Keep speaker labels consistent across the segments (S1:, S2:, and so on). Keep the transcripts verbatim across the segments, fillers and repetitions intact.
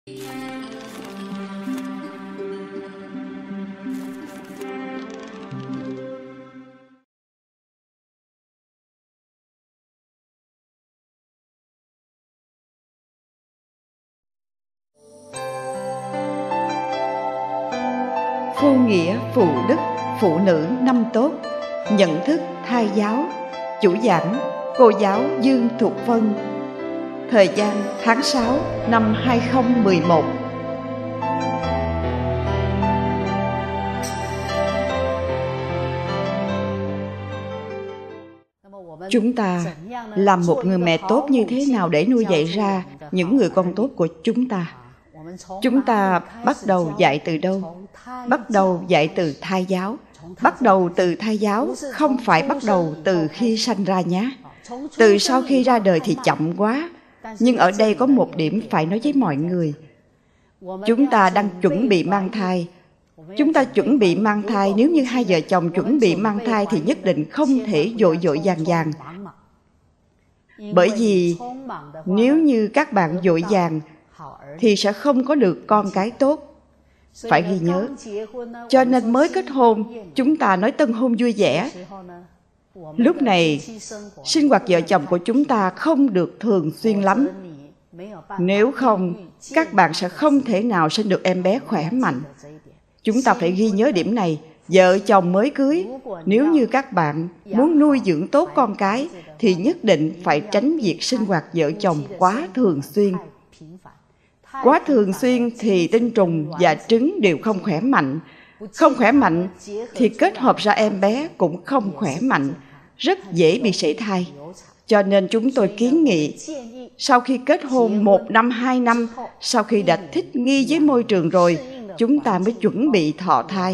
S1: Phu nghĩa phụ đức, phụ nữ năm tốt, nhận thức thai giáo. Chủ giảng cô giáo Dương Thục Vân. Thời gian tháng sáu năm hai không một một. Chúng ta làm một người mẹ tốt như thế nào để nuôi dạy ra những người con tốt của chúng ta? Chúng ta bắt đầu dạy từ đâu? Bắt đầu dạy từ thai giáo. Bắt đầu từ thai giáo, không phải bắt đầu từ khi sanh ra nhé. Từ sau khi ra đời thì chậm quá. Nhưng ở đây có một điểm phải nói với mọi người. Chúng ta đang chuẩn bị mang thai. Chúng ta chuẩn bị mang thai, nếu như hai vợ chồng chuẩn bị mang thai thì nhất định không thể vội vội vàng vàng. Bởi vì nếu như các bạn vội vàng thì sẽ không có được con cái tốt. Phải ghi nhớ. Cho nên mới kết hôn, chúng ta nói tân hôn vui vẻ. Lúc này, sinh hoạt vợ chồng của chúng ta không được thường xuyên lắm. Nếu không, các bạn sẽ không thể nào sinh được em bé khỏe mạnh. Chúng ta phải ghi nhớ điểm này. Vợ chồng mới cưới, nếu như các bạn muốn nuôi dưỡng tốt con cái, thì nhất định phải tránh việc sinh hoạt vợ chồng quá thường xuyên. Quá thường xuyên thì tinh trùng và trứng đều không khỏe mạnh. Không khỏe mạnh thì kết hợp ra em bé cũng không khỏe mạnh, rất dễ bị sảy thai. Cho nên chúng tôi kiến nghị, sau khi kết hôn một năm, hai năm, sau khi đã thích nghi với môi trường rồi, chúng ta mới chuẩn bị thọ thai.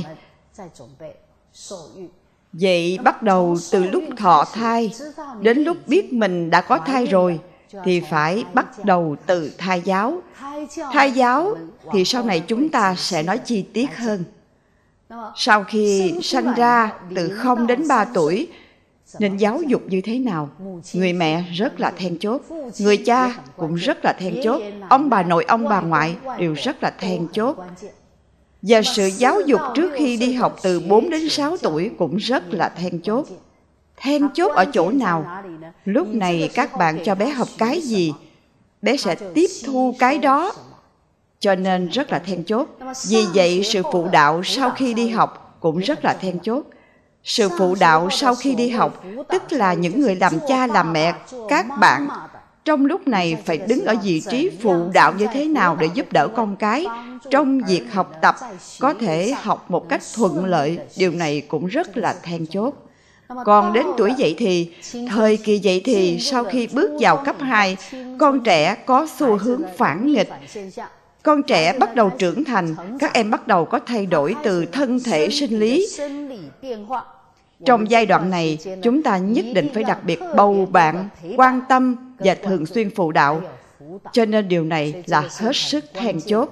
S1: Vậy bắt đầu từ lúc thọ thai, đến lúc biết mình đã có thai rồi, thì phải bắt đầu từ thai giáo. Thai giáo thì sau này chúng ta sẽ nói chi tiết hơn. Sau khi sanh ra từ không đến ba tuổi, nên giáo dục như thế nào? Người mẹ rất là then chốt, người cha cũng rất là then chốt, ông bà nội, ông bà ngoại đều rất là then chốt. Và sự giáo dục trước khi đi học từ bốn đến sáu tuổi cũng rất là then chốt. Then chốt ở chỗ nào? Lúc này các bạn cho bé học cái gì, bé sẽ tiếp thu cái đó. Cho nên rất là then chốt. Vì vậy sự phụ đạo sau khi đi học cũng rất là then chốt. Sự phụ đạo sau khi đi học, tức là những người làm cha làm mẹ, các bạn trong lúc này phải đứng ở vị trí phụ đạo như thế nào để giúp đỡ con cái trong việc học tập, có thể học một cách thuận lợi. Điều này cũng rất là then chốt. Còn đến tuổi dậy thì, thời kỳ dậy thì sau khi bước vào cấp hai, con trẻ có xu hướng phản nghịch. Con trẻ bắt đầu trưởng thành, các em bắt đầu có thay đổi từ thân thể sinh lý. Trong giai đoạn này, chúng ta nhất định phải đặc biệt bầu bạn, quan tâm và thường xuyên phụ đạo. Cho nên điều này là hết sức then chốt.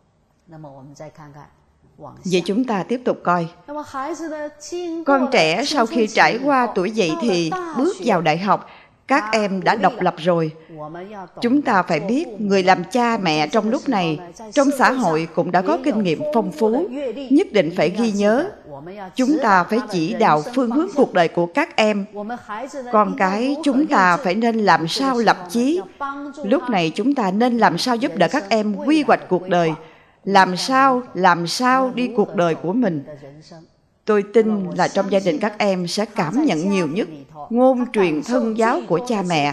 S1: Vậy chúng ta tiếp tục coi. Con trẻ sau khi trải qua tuổi dậy thì bước vào đại học, các em đã độc lập rồi. Chúng ta phải biết người làm cha mẹ trong lúc này, trong xã hội cũng đã có kinh nghiệm phong phú. Nhất định phải ghi nhớ, chúng ta phải chỉ đạo phương hướng cuộc đời của các em. Con cái chúng ta phải nên làm sao lập chí. Lúc này chúng ta nên làm sao giúp đỡ các em quy hoạch cuộc đời. Làm sao, làm sao đi cuộc đời của mình. Tôi tin là trong gia đình các em sẽ cảm nhận nhiều nhất ngôn truyền thân giáo của cha mẹ.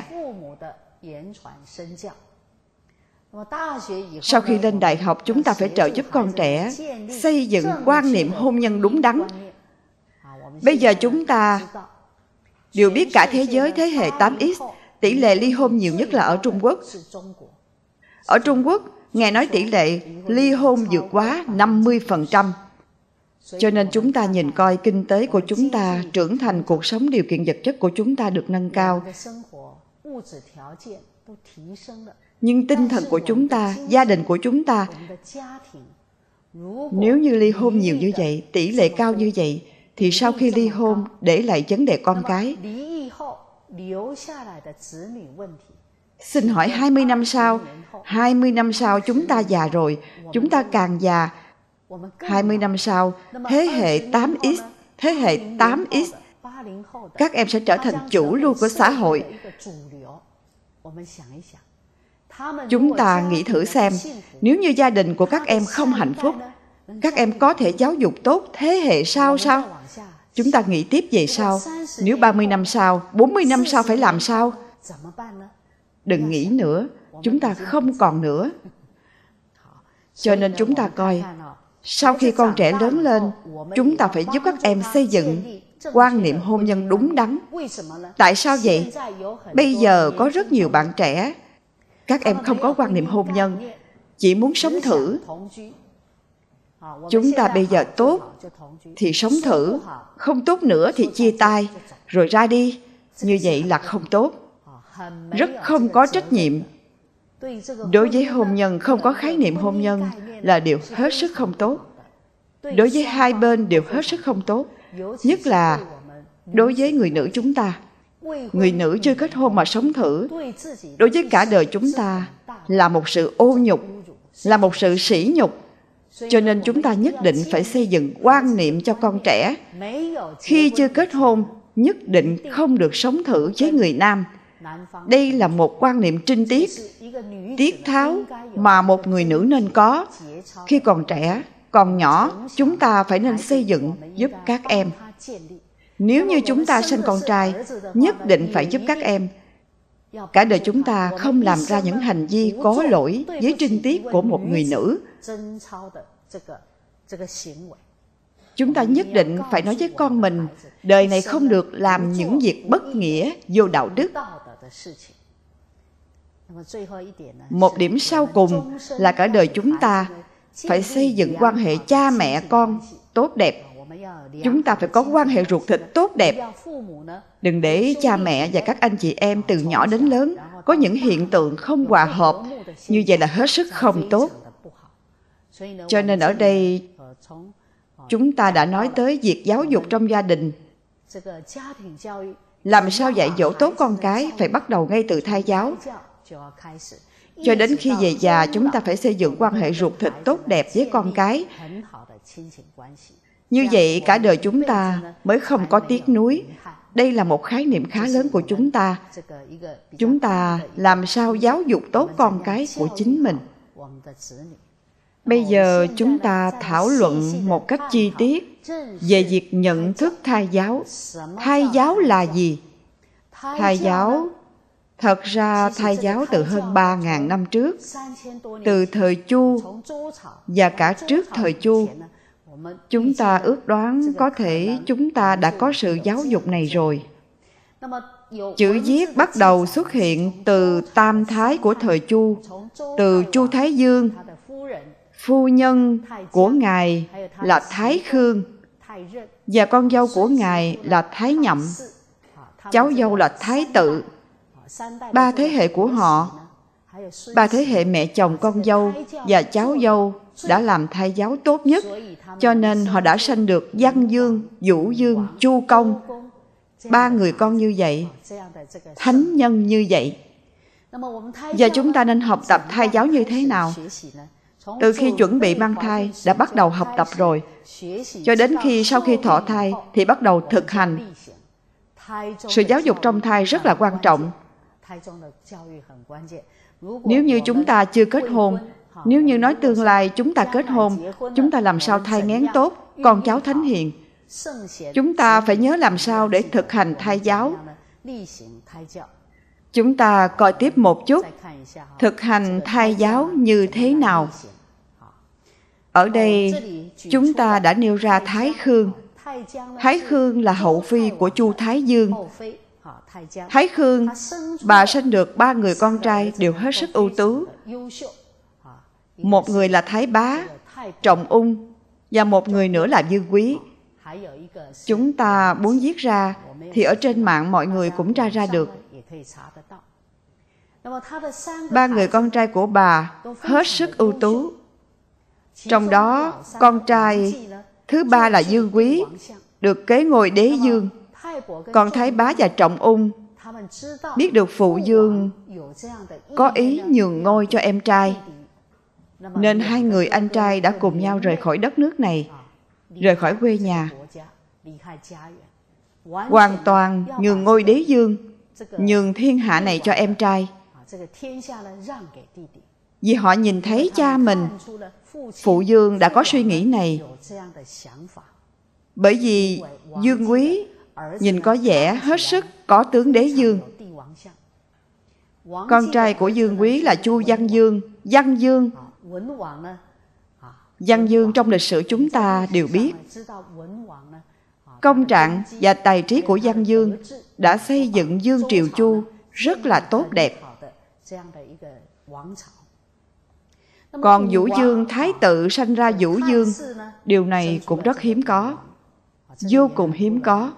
S1: Sau khi lên đại học, chúng ta phải trợ giúp con trẻ xây dựng quan niệm hôn nhân đúng đắn. Bây giờ chúng ta đều biết cả thế giới thế hệ tám X, tỷ lệ ly hôn nhiều nhất là ở Trung Quốc. Ở Trung Quốc, nghe nói tỷ lệ ly hôn vượt quá năm mươi phần trăm. Cho nên chúng ta nhìn coi kinh tế của chúng ta trưởng thành, cuộc sống điều kiện vật chất của chúng ta được nâng cao. Nhưng tinh thần của chúng ta, gia đình của chúng ta, nếu như ly hôn nhiều như vậy, tỷ lệ cao như vậy, thì sau khi ly hôn để lại vấn đề con cái, Xin hỏi hai mươi năm sau, hai mươi năm sau chúng ta già rồi, chúng ta càng già. hai mươi năm sau, thế hệ tám x, thế hệ tám x, các em sẽ trở thành chủ lưu của xã hội. Chúng ta nghĩ thử xem, nếu như gia đình của các em không hạnh phúc, các em có thể giáo dục tốt thế hệ sau sao? Chúng ta nghĩ tiếp về sau, nếu ba mươi năm sau, bốn mươi năm sau phải làm sao? Đừng nghĩ nữa, chúng ta không còn nữa. Cho nên chúng ta coi, sau khi con trẻ lớn lên, chúng ta phải giúp các em xây dựng quan niệm hôn nhân đúng đắn. Tại sao vậy? Bây giờ có rất nhiều bạn trẻ, các em không có quan niệm hôn nhân, chỉ muốn sống thử. Chúng ta bây giờ tốt thì sống thử, không tốt nữa thì chia tay, rồi ra đi. Như vậy là không tốt. Rất không có trách nhiệm. Đối với hôn nhân, không có khái niệm hôn nhân là điều hết sức không tốt. Đối với hai bên đều hết sức không tốt. Nhất là đối với người nữ chúng ta. Người nữ chưa kết hôn mà sống thử, đối với cả đời chúng ta là một sự ô nhục, là một sự sỉ nhục. Cho nên chúng ta nhất định phải xây dựng quan niệm cho con trẻ. Khi chưa kết hôn, nhất định không được sống thử với người nam. Đây là một quan niệm trinh tiết, tiết tháo mà một người nữ nên có. Khi còn trẻ, còn nhỏ, chúng ta phải nên xây dựng giúp các em. Nếu như chúng ta sinh con trai, nhất định phải giúp các em. Cả đời chúng ta không làm ra những hành vi có lỗi với trinh tiết của một người nữ. Chúng ta nhất định phải nói với con mình, đời này không được làm những việc bất nghĩa, vô đạo đức. Một điểm sau cùng là cả đời chúng ta phải xây dựng quan hệ cha mẹ con tốt đẹp. Chúng ta phải có quan hệ ruột thịt tốt đẹp. Đừng để cha mẹ và các anh chị em từ nhỏ đến lớn có những hiện tượng không hòa hợp. Như vậy là hết sức không tốt. Cho nên ở đây, chúng ta đã nói tới việc giáo dục trong gia đình. Làm sao dạy dỗ tốt con cái phải bắt đầu ngay từ thai giáo. Cho đến khi về già, chúng ta phải xây dựng quan hệ ruột thịt tốt đẹp với con cái. Như vậy cả đời chúng ta mới không có tiếc nuối. Đây là một khái niệm khá lớn của chúng ta. Chúng ta làm sao giáo dục tốt con cái của chính mình. Bây giờ chúng ta thảo luận một cách chi tiết về việc nhận thức thai giáo. Thai giáo là gì? Thai giáo, thật ra thai giáo từ hơn ba nghìn năm trước, từ thời Chu và cả trước thời Chu, chúng ta ước đoán có thể chúng ta đã có sự giáo dục này rồi. Chữ viết bắt đầu xuất hiện từ tam thái của thời Chu, từ Chu Thái Dương. Phu nhân của Ngài là Thái Khương, và con dâu của Ngài là Thái Nhậm, cháu dâu là Thái Tự. Ba thế hệ của họ, ba thế hệ mẹ chồng con dâu và cháu dâu đã làm thai giáo tốt nhất, cho nên họ đã sanh được Văn Dương, Vũ Dương, Chu Công. Ba người con như vậy, thánh nhân như vậy. Và chúng ta nên học tập thai giáo như thế nào? Từ khi chuẩn bị mang thai đã bắt đầu học tập rồi, cho đến khi sau khi thọ thai thì bắt đầu thực hành. Sự giáo dục trong thai rất là quan trọng. Nếu như chúng ta chưa kết hôn, nếu như nói tương lai chúng ta kết hôn, chúng ta làm sao thai nghén tốt, con cháu thánh hiền. Chúng ta phải nhớ làm sao để thực hành thai giáo. Chúng ta coi tiếp một chút, thực hành thai giáo như thế nào. Ở đây, chúng ta đã nêu ra Thái Khương. Thái Khương là hậu phi của Chu Thái Dương. Thái Khương, bà sinh được ba người con trai đều hết sức ưu tú. Một người là Thái Bá, Trọng Ung, và một người nữa là Dương Quý. Chúng ta muốn viết ra, thì ở trên mạng mọi người cũng tra ra được. Ba người con trai của bà hết sức ưu tú. Trong đó, con trai thứ ba là Dương Quý, được kế ngôi đế dương. Còn Thái Bá và Trọng Ung biết được phụ vương có ý nhường ngôi cho em trai, nên hai người anh trai đã cùng nhau rời khỏi đất nước này, rời khỏi quê nhà, hoàn toàn nhường ngôi đế vương, nhường thiên hạ này cho em trai. Vì họ nhìn thấy cha mình, phụ vương đã có suy nghĩ này. Bởi vì Dương Quý nhìn có vẻ hết sức có tướng đế vương. Con trai của Dương Quý là Chu Văn Dương. Văn Dương Văn Dương trong lịch sử chúng ta đều biết. Công trạng và tài trí của Văn Dương đã xây dựng Dương Triều Chu rất là tốt đẹp. Còn Vũ Dương, thái tử sanh ra Vũ Dương, điều này cũng rất hiếm có, vô cùng hiếm có.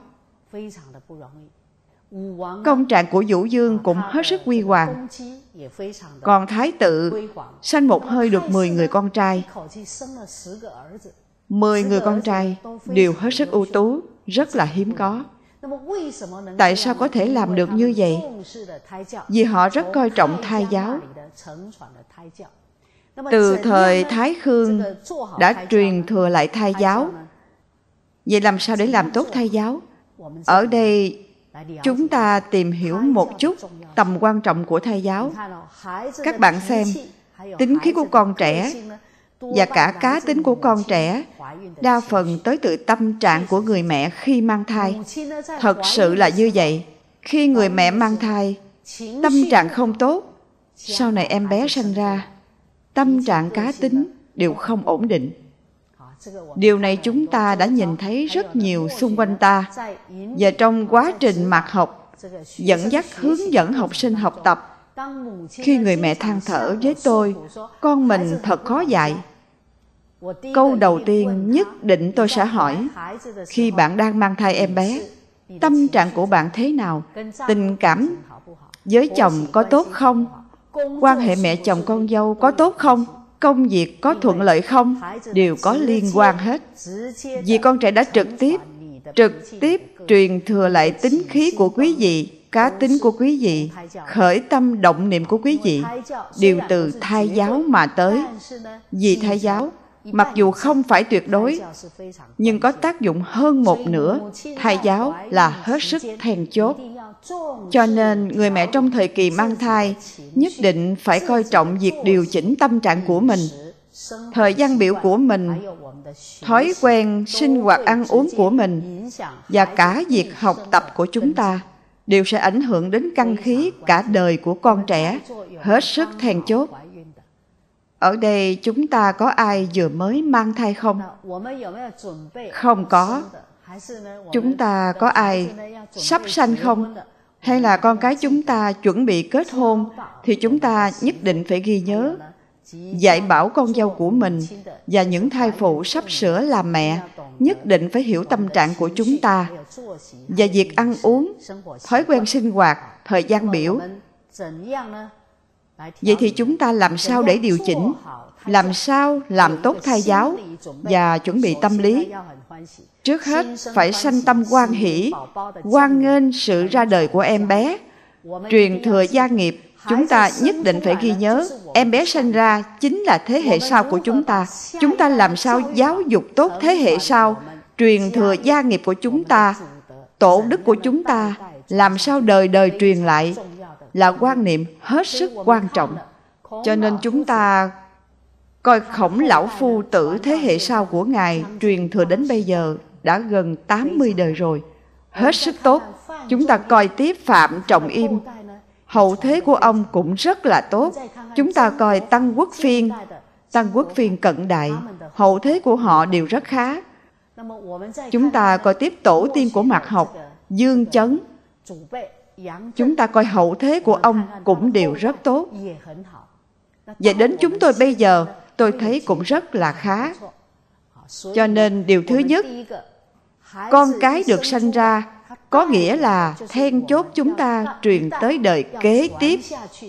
S1: Công trạng của Vũ Dương cũng hết sức huy hoàng. Còn thái tử sanh một hơi được mười người con trai. Mười người con trai đều hết sức ưu tú, rất là hiếm có. Tại sao có thể làm được như vậy? Vì họ rất coi trọng thai giáo. Từ thời Thái Khương đã truyền thừa lại thai giáo. Vậy làm sao để làm tốt thai giáo? Ở đây chúng ta tìm hiểu một chút tầm quan trọng của thai giáo. Các bạn xem, tính khí của con trẻ và cả cá tính của con trẻ đa phần tới từ tâm trạng của người mẹ khi mang thai. Thật sự là như vậy. Khi người mẹ mang thai, tâm trạng không tốt, sau này em bé sinh ra, tâm trạng cá tính đều không ổn định. Điều này chúng ta đã nhìn thấy rất nhiều xung quanh ta. Và trong quá trình mạt học, dẫn dắt hướng dẫn học sinh học tập, khi người mẹ than thở với tôi, con mình thật khó dạy, câu đầu tiên nhất định tôi sẽ hỏi, khi bạn đang mang thai em bé, tâm trạng của bạn thế nào? Tình cảm với chồng có tốt không? Quan hệ mẹ chồng con dâu có tốt không? Công việc có thuận lợi không? Đều có liên quan hết. Vì con trẻ đã trực tiếp, trực tiếp truyền thừa lại tính khí của quý vị, cá tính của quý vị, khởi tâm động niệm của quý vị, đều từ thai giáo mà tới. Vì thai giáo, mặc dù không phải tuyệt đối, nhưng có tác dụng hơn một nửa. Thai giáo là hết sức then chốt. Cho nên người mẹ trong thời kỳ mang thai nhất định phải coi trọng việc điều chỉnh tâm trạng của mình, thời gian biểu của mình, thói quen sinh hoạt ăn uống của mình, và cả việc học tập của chúng ta đều sẽ ảnh hưởng đến căn khí cả đời của con trẻ, hết sức then chốt. Ở đây chúng ta có ai vừa mới mang thai không? Không có. Chúng ta có ai sắp sanh không? Hay là con cái chúng ta chuẩn bị kết hôn, thì chúng ta nhất định phải ghi nhớ, dạy bảo con dâu của mình và những thai phụ sắp sửa làm mẹ nhất định phải hiểu tâm trạng của chúng ta và việc ăn uống, thói quen sinh hoạt, thời gian biểu. Vậy thì chúng ta làm sao để điều chỉnh, làm sao làm tốt thai giáo và chuẩn bị tâm lý? Trước hết phải sanh tâm hoan hỷ, hoan nghênh sự ra đời của em bé. Truyền thừa gia nghiệp, chúng ta nhất định phải ghi nhớ, em bé sinh ra chính là thế hệ sau của chúng ta. Chúng ta làm sao giáo dục tốt thế hệ sau, truyền thừa gia nghiệp của chúng ta, tổ đức của chúng ta, làm sao đời đời truyền lại, là quan niệm hết sức quan trọng. Cho nên chúng ta coi Khổng Lão Phu Tử thế hệ sau của Ngài truyền thừa đến bây giờ đã gần tám mươi đời rồi, hết sức tốt. Chúng ta coi tiếp Phạm Trọng Im, hậu thế của ông cũng rất là tốt. Chúng ta coi Tăng Quốc Phiên, Tăng Quốc Phiên cận đại, hậu thế của họ đều rất khá. Chúng ta coi tiếp tổ tiên của mạt học, Dương Chấn, chúng ta coi hậu thế của ông cũng đều rất tốt. Và đến chúng tôi bây giờ, tôi thấy cũng rất là khá. Cho nên điều thứ nhất, con cái được sanh ra có nghĩa là then chốt chúng ta truyền tới đời kế tiếp.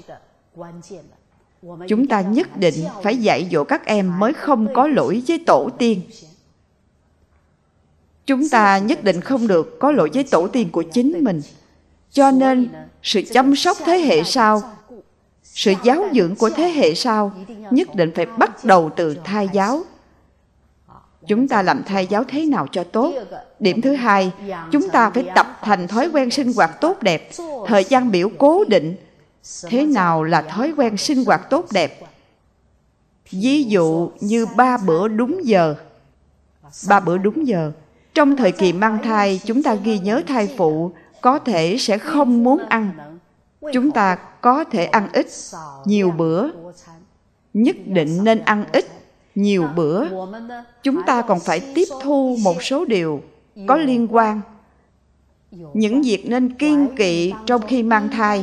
S1: Chúng ta nhất định phải dạy dỗ các em mới không có lỗi với tổ tiên. Chúng ta nhất định không được có lỗi với tổ tiên của chính mình. Cho nên, sự chăm sóc thế hệ sau, sự giáo dưỡng của thế hệ sau nhất định phải bắt đầu từ thai giáo. Chúng ta làm thai giáo thế nào cho tốt? Điểm thứ hai, chúng ta phải tập thành thói quen sinh hoạt tốt đẹp, thời gian biểu cố định. Thế nào là thói quen sinh hoạt tốt đẹp? Ví dụ như ba bữa đúng giờ. Ba bữa đúng giờ. Trong thời kỳ mang thai, chúng ta ghi nhớ thai phụ có thể sẽ không muốn ăn. Chúng ta có thể ăn ít, nhiều bữa. Nhất định nên ăn ít, nhiều bữa. Chúng ta còn phải tiếp thu một số điều có liên quan. Những việc nên kiêng kỵ trong khi mang thai.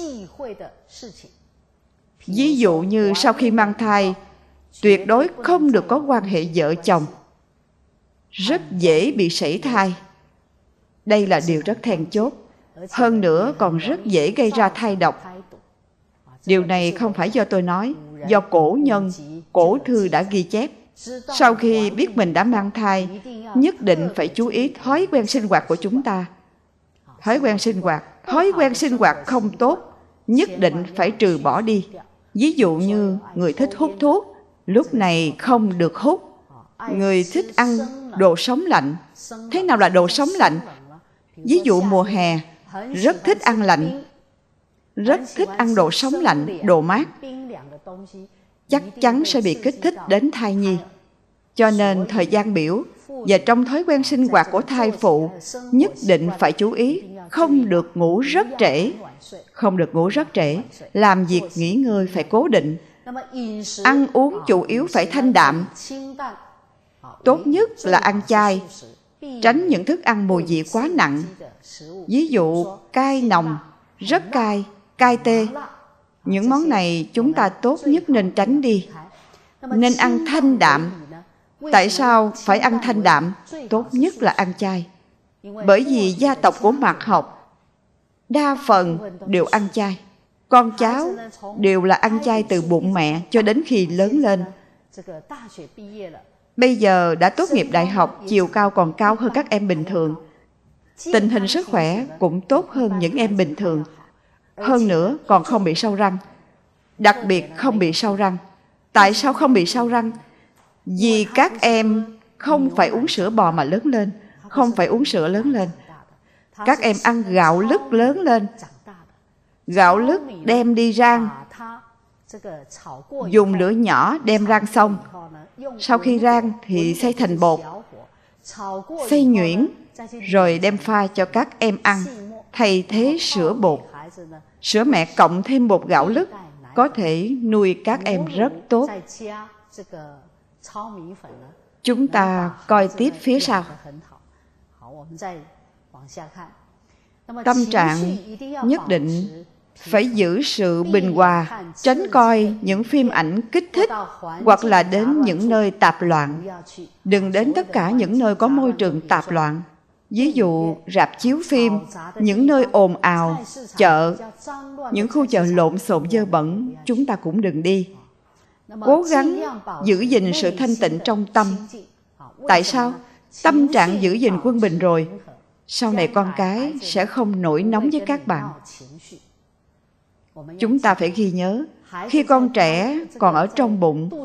S1: Ví dụ như sau khi mang thai, tuyệt đối không được có quan hệ vợ chồng. Rất dễ bị sảy thai. Đây là điều rất then chốt. Hơn nữa còn rất dễ gây ra thai độc. Điều này không phải do tôi nói, do cổ nhân, cổ thư đã ghi chép. Sau khi biết mình đã mang thai, nhất định phải chú ý thói quen sinh hoạt của chúng ta. Thói quen sinh hoạt, thói quen sinh hoạt không tốt, nhất định phải trừ bỏ đi. Ví dụ như người thích hút thuốc, lúc này không được hút. Người thích ăn đồ sống lạnh. Thế nào là đồ sống lạnh? Ví dụ mùa hè, rất thích ăn lạnh, rất thích ăn đồ sống lạnh, đồ mát, chắc chắn sẽ bị kích thích đến thai nhi. Cho nên thời gian biểu và trong thói quen sinh hoạt của thai phụ nhất định phải chú ý, không được ngủ rất trễ, không được ngủ rất trễ, làm việc nghỉ ngơi phải cố định, ăn uống chủ yếu phải thanh đạm, tốt nhất là ăn chay, tránh những thức ăn mùi vị quá nặng. Ví dụ cay nồng, rất cay, cay tê. Những món này chúng ta tốt nhất nên tránh đi. Nên ăn thanh đạm. Tại sao phải ăn thanh đạm? Tốt nhất là ăn chay. Bởi vì gia tộc của Mạt học đa phần đều ăn chay. Con cháu đều là ăn chay từ bụng mẹ cho đến khi lớn lên. Bây giờ đã tốt nghiệp đại học, chiều cao còn cao hơn các em bình thường. Tình hình sức khỏe cũng tốt hơn những em bình thường. Hơn nữa còn không bị sâu răng. Đặc biệt không bị sâu răng. Tại sao không bị sâu răng? Vì các em không phải uống sữa bò mà lớn lên, không phải uống sữa lớn lên. Các em ăn gạo lứt lớn lên. Gạo lứt đem đi rang, dùng lửa nhỏ đem rang xong. Sau khi rang thì xay thành bột, xay nhuyễn, rồi đem pha cho các em ăn, thay thế sữa bột. Sữa mẹ cộng thêm bột gạo lứt có thể nuôi các em rất tốt. Chúng ta coi tiếp phía sau. Tâm trạng nhất định phải giữ sự bình hòa, tránh coi những phim ảnh kích thích hoặc là đến những nơi tạp loạn. Đừng đến tất cả những nơi có môi trường tạp loạn. Ví dụ rạp chiếu phim, những nơi ồn ào, chợ, những khu chợ lộn xộn dơ bẩn, chúng ta cũng đừng đi. Cố gắng giữ gìn sự thanh tịnh trong tâm. Tại sao? Tâm trạng giữ gìn quân bình rồi, sau này con cái sẽ không nổi nóng với các bạn. Chúng ta phải ghi nhớ, khi con trẻ còn ở trong bụng,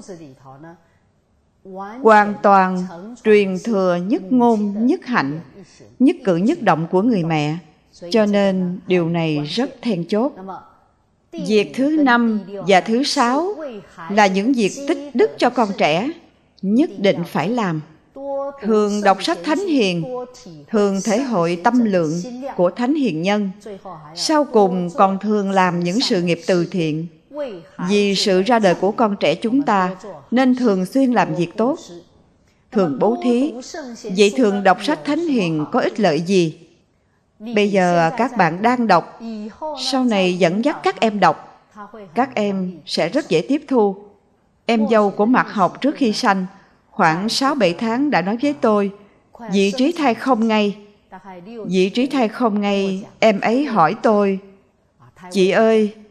S1: hoàn toàn truyền thừa nhất ngôn nhất hạnh, nhất cử nhất động của người mẹ. Cho nên điều này rất then chốt. Việc thứ năm và thứ sáu là những việc tích đức cho con trẻ, nhất định phải làm. Thường đọc sách Thánh Hiền, thường thể hội tâm lượng của Thánh Hiền Nhân. Sau cùng còn thường làm những sự nghiệp từ thiện. Vì sự ra đời của con trẻ chúng ta nên thường xuyên làm việc tốt, thường bố thí. Vậy thường đọc sách Thánh Hiền có ích lợi gì? Bây giờ các bạn đang đọc, sau này dẫn dắt các em đọc, các em sẽ rất dễ tiếp thu. Em dâu của Mạt học trước khi sanh, khoảng sáu bảy tháng đã nói với tôi, vị trí thai không ngay. Vị trí thai không ngay, em ấy hỏi tôi, chị ơi,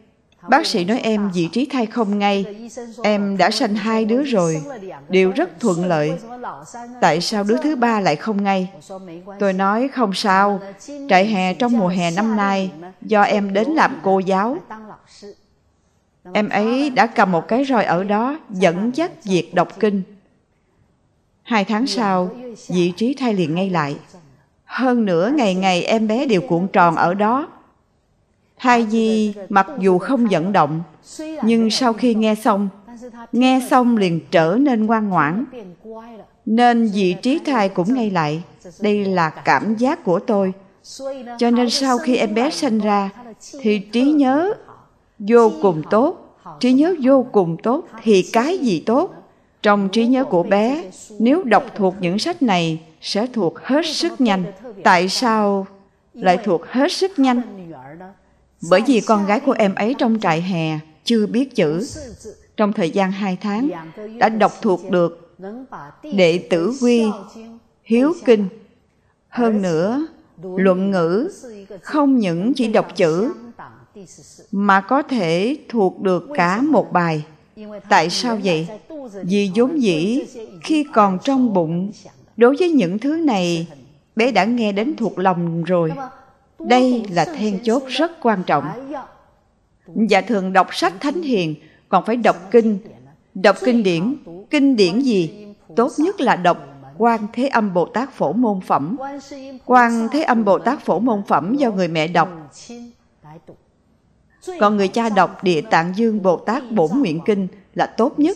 S1: Bác sĩ nói em vị trí thai không ngay. Em đã sanh hai đứa rồi, đều rất thuận lợi. Tại sao đứa thứ ba lại không ngay? Tôi nói không sao, trại hè trong mùa hè năm nay do em đến làm cô giáo. Em ấy đã cầm một cái roi ở đó dẫn dắt việc đọc kinh. Hai tháng sau, vị trí thai liền ngay lại. Hơn nữa ngày ngày em bé đều cuộn tròn ở đó. Thai nhi mặc dù không vận động, nhưng sau khi nghe xong, nghe xong liền trở nên ngoan ngoãn, nên vị trí thai cũng ngay lại. Đây là cảm giác của tôi. Cho nên sau khi em bé sinh ra, thì trí nhớ vô cùng tốt. Trí nhớ vô cùng tốt thì cái gì tốt? Trong trí nhớ của bé, nếu đọc thuộc những sách này, sẽ thuộc hết sức nhanh. Tại sao lại thuộc hết sức nhanh? Bởi vì con gái của em ấy trong trại hè chưa biết chữ. Trong thời gian hai tháng, đã đọc thuộc được Đệ Tử Quy, Hiếu Kinh. Hơn nữa, luận ngữ không những chỉ đọc chữ, mà có thể thuộc được cả một bài. Tại sao vậy? Vì vốn dĩ khi còn trong bụng, đối với những thứ này, bé đã nghe đến thuộc lòng rồi. Đây là then chốt rất quan trọng. Và thường đọc sách thánh hiền, còn phải đọc kinh. Đọc kinh điển. Kinh điển gì? Tốt nhất là đọc Quan Thế Âm Bồ Tát Phổ Môn Phẩm. Quan Thế Âm Bồ Tát Phổ Môn Phẩm do người mẹ đọc, còn người cha đọc Địa Tạng Dương Bồ Tát Bổn Nguyện Kinh là tốt nhất.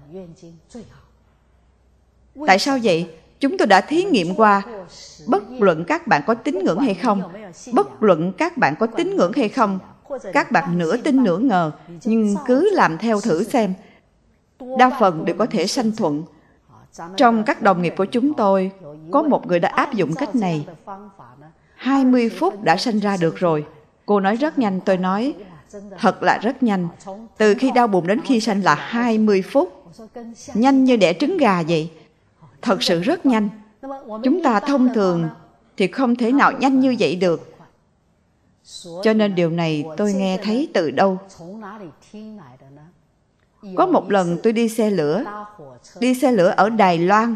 S1: Tại sao vậy? Chúng tôi đã thí nghiệm qua. Bất luận các bạn có tín ngưỡng hay không, bất luận các bạn có tín ngưỡng hay không, các bạn nửa tin nửa ngờ, nhưng cứ làm theo thử xem. Đa phần đều có thể sanh thuận. Trong các đồng nghiệp của chúng tôi, có một người đã áp dụng cách này. hai mươi phút đã sanh ra được rồi. Cô nói rất nhanh, tôi nói, thật là rất nhanh. Từ khi đau bụng đến khi sanh là hai mươi phút. Nhanh như đẻ trứng gà vậy. Thật sự rất nhanh. Chúng ta thông thường thì không thể nào nhanh như vậy được. Cho nên điều này tôi nghe thấy từ đâu? Có một lần tôi đi xe lửa, đi xe lửa ở Đài Loan.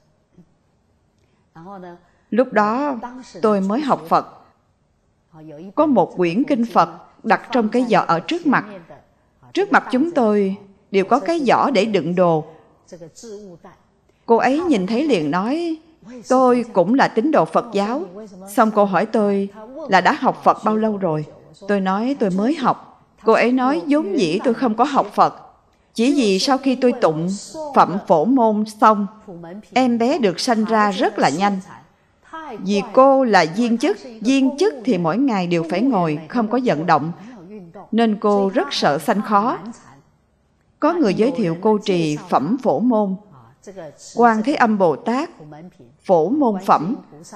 S1: Lúc đó tôi mới học Phật. Có một quyển kinh Phật đặt trong cái giỏ ở trước mặt. Trước mặt chúng tôi đều có cái giỏ để đựng đồ. Cô ấy nhìn thấy liền nói, tôi cũng là tín đồ Phật giáo. Xong cô hỏi tôi là đã học Phật bao lâu rồi? Tôi nói tôi mới học. Cô ấy nói vốn dĩ tôi không có học Phật. Chỉ vì sau khi tôi tụng Phẩm Phổ Môn xong, em bé được sanh ra rất là nhanh. Vì cô là viên chức, viên chức thì mỗi ngày đều phải ngồi, không có vận động, nên cô rất sợ sanh khó. Có người giới thiệu cô trì Phẩm Phổ Môn, Quan Thế Âm Bồ Tát Phổ Môn Phẩm.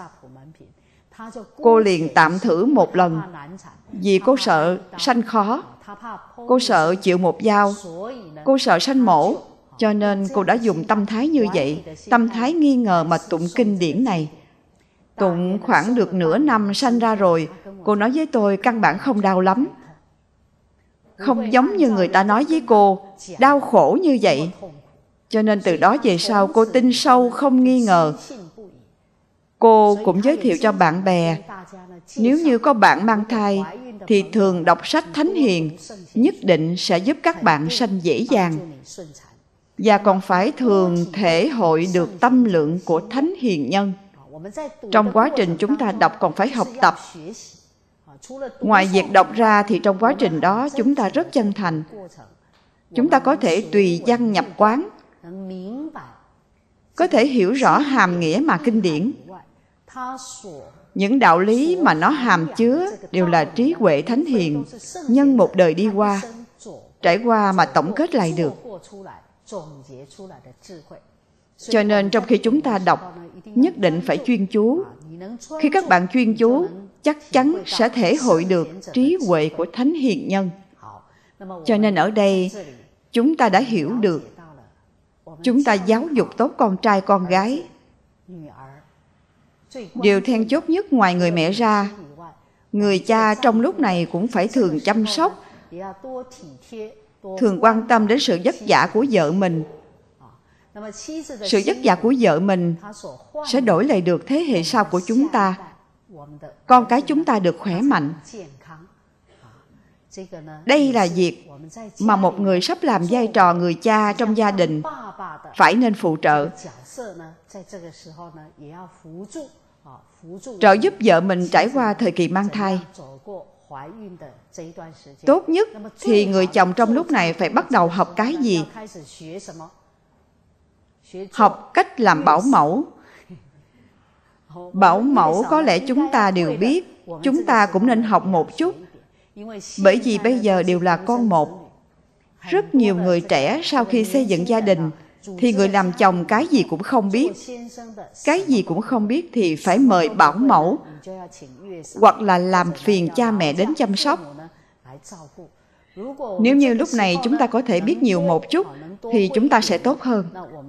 S1: Cô liền tạm thử một lần, vì cô sợ sanh khó. Cô sợ chịu một dao, cô sợ sanh mổ, cho nên cô đã dùng tâm thái như vậy, tâm thái nghi ngờ mà tụng kinh điển này. Tụng khoảng được nửa năm sanh ra rồi, cô nói với tôi căn bản không đau lắm. Không giống như người ta nói với cô, đau khổ như vậy. Cho nên từ đó về sau cô tin sâu không nghi ngờ. Cô cũng giới thiệu cho bạn bè, nếu như có bạn mang thai thì thường đọc sách thánh hiền, nhất định sẽ giúp các bạn sanh dễ dàng. Và còn phải thường thể hội được tâm lượng của thánh hiền nhân. Trong quá trình chúng ta đọc còn phải học tập. Ngoài việc đọc ra thì trong quá trình đó chúng ta rất chân thành. Chúng ta có thể tùy văn nhập quán, có thể hiểu rõ hàm nghĩa mà kinh điển. Những đạo lý mà nó hàm chứa đều là trí huệ thánh hiền, nhân một đời đi qua, trải qua mà tổng kết lại được. Cho nên trong khi chúng ta đọc, nhất định phải chuyên chú. Khi các bạn chuyên chú, chắc chắn sẽ thể hội được trí huệ của thánh hiền nhân. Cho nên ở đây, chúng ta đã hiểu được. Chúng ta giáo dục tốt con trai con gái. Điều then chốt nhất ngoài người mẹ ra, người cha trong lúc này cũng phải thường chăm sóc, thường quan tâm đến sự vất vả của vợ mình. Sự vất vả của vợ mình sẽ đổi lại được thế hệ sau của chúng ta. Con cái chúng ta được khỏe mạnh. Đây là việc mà một người sắp làm vai trò người cha trong gia đình phải nên phụ trợ. Trợ giúp vợ mình trải qua thời kỳ mang thai. Tốt nhất thì người chồng trong lúc này phải bắt đầu học cái gì? Học cách làm bảo mẫu. Bảo mẫu có lẽ chúng ta đều biết, chúng ta cũng nên học một chút. Bởi vì bây giờ đều là con một. Rất nhiều người trẻ sau khi xây dựng gia đình thì người làm chồng cái gì cũng không biết. Cái gì cũng không biết thì phải mời bảo mẫu hoặc là làm phiền cha mẹ đến chăm sóc. Nếu như lúc này chúng ta có thể biết nhiều một chút thì chúng ta sẽ tốt hơn.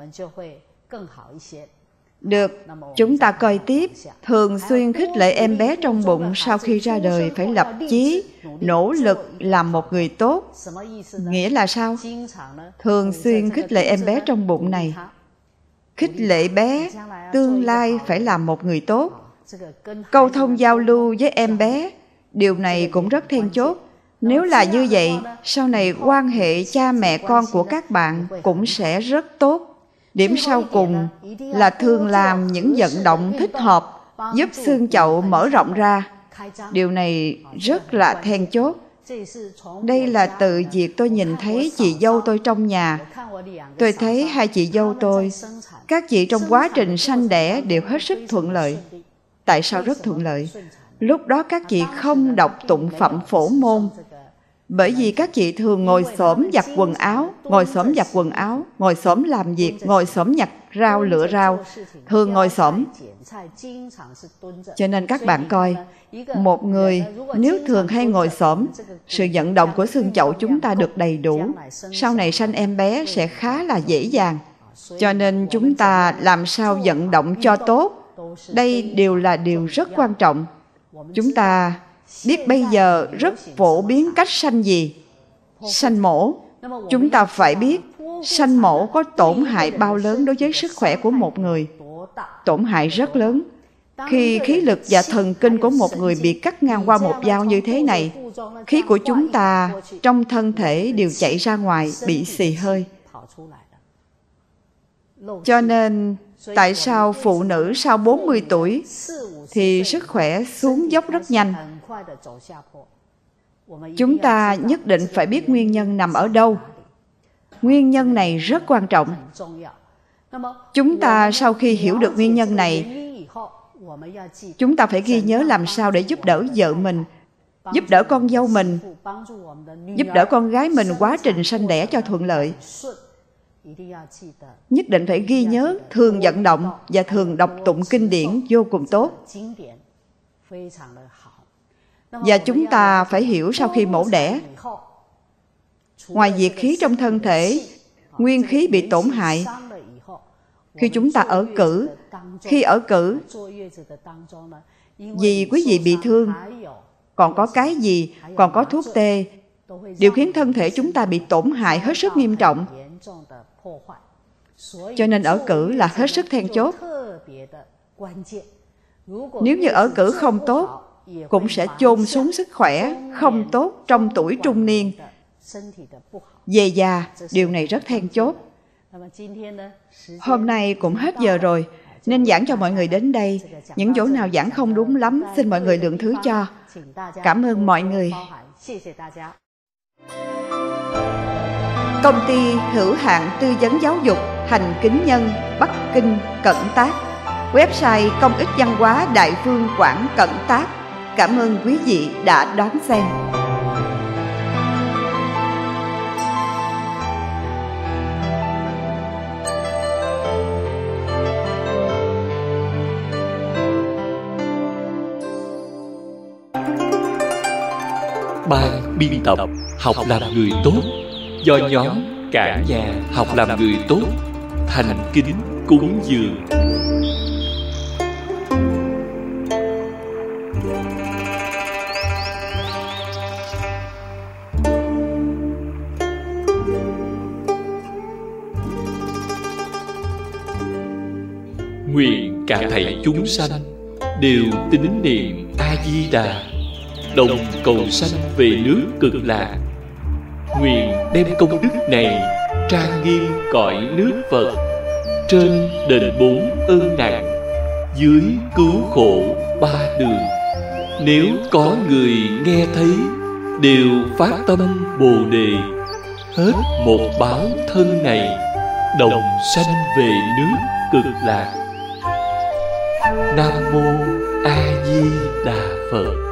S1: Được, chúng ta coi tiếp. Thường xuyên khích lệ em bé trong bụng sau khi ra đời phải lập chí, nỗ lực làm một người tốt. Nghĩa là sao? Thường xuyên khích lệ em bé trong bụng này. Khích lệ bé tương lai phải làm một người tốt. Câu thông giao lưu với em bé, điều này cũng rất then chốt. Nếu là như vậy, sau này quan hệ cha mẹ con của các bạn cũng sẽ rất tốt. Điểm sau cùng là thường làm những vận động thích hợp, giúp xương chậu mở rộng ra. Điều này rất là then chốt. Đây là từ việc tôi nhìn thấy chị dâu tôi trong nhà. Tôi thấy hai chị dâu tôi, các chị trong quá trình sanh đẻ đều hết sức thuận lợi. Tại sao rất thuận lợi? Lúc đó các chị không đọc tụng phẩm phổ môn. Bởi vì các chị thường ngồi xổm giặt quần áo, ngồi xổm giặt quần áo, ngồi xổm làm việc, ngồi xổm nhặt rau lựa rau, thường ngồi xổm. Cho nên các bạn coi, một người nếu thường hay ngồi xổm, sự vận động của xương chậu chúng ta được đầy đủ, sau này sanh em bé sẽ khá là dễ dàng. Cho nên chúng ta làm sao vận động cho tốt, đây đều là điều rất quan trọng. Chúng ta biết bây giờ rất phổ biến cách sanh gì? Sanh mổ. Chúng ta phải biết sanh mổ có tổn hại bao lớn đối với sức khỏe của một người. Tổn hại rất lớn. Khi khí lực và thần kinh của một người bị cắt ngang qua một dao như thế này, khí của chúng ta trong thân thể đều chạy ra ngoài, bị xì hơi. Cho nên, tại sao phụ nữ sau bốn mươi tuổi thì sức khỏe xuống dốc rất nhanh? Chúng ta nhất định phải biết nguyên nhân nằm ở đâu. Nguyên nhân này rất quan trọng. Chúng ta sau khi hiểu được nguyên nhân này, chúng ta phải ghi nhớ làm sao để giúp đỡ vợ mình, giúp đỡ con dâu mình, giúp đỡ con gái mình quá trình sanh đẻ cho thuận lợi. Nhất định phải ghi nhớ thường vận động và thường đọc tụng kinh điển vô cùng tốt. Và chúng ta phải hiểu sau khi mổ đẻ, ngoài việc khí trong thân thể, nguyên khí bị tổn hại, khi chúng ta ở cử, khi ở cử, vì quý vị bị thương, còn có cái gì, còn có thuốc tê, điều khiến thân thể chúng ta bị tổn hại hết sức nghiêm trọng. Cho nên ở cử là hết sức then chốt. Nếu như ở cử không tốt, cũng sẽ chôn xuống sức khỏe không tốt trong tuổi trung niên. Về già, điều này rất then chốt. Hôm nay cũng hết giờ rồi, nên giảng cho mọi người đến đây. Những chỗ nào giảng không đúng lắm, xin mọi người lượng thứ cho. Cảm ơn mọi người. Công ty hữu hạn tư vấn giáo dục Hành Kính Nhân, Bắc Kinh, Cận Tác. Website Công ích Văn hóa Đại Phương Quảng, Cận Tác. Cảm ơn quý vị đã đón xem.
S2: Ban biên tập Học làm người tốt do nhóm Cả Nhà Học làm người tốt thành kính cúng dường. Nguyện cả thảy chúng sanh đều tín niệm A Di Đà, đồng cầu sanh về nước Cực Lạc. Nguyện đem công đức này trang nghiêm cõi nước Phật, trên đền bốn ơn nặng, dưới cứu khổ ba đường. Nếu có người nghe thấy, đều phát tâm Bồ Đề, hết một báo thân này, đồng sanh về nước Cực Lạc. Nam mô A Di Đà Phật.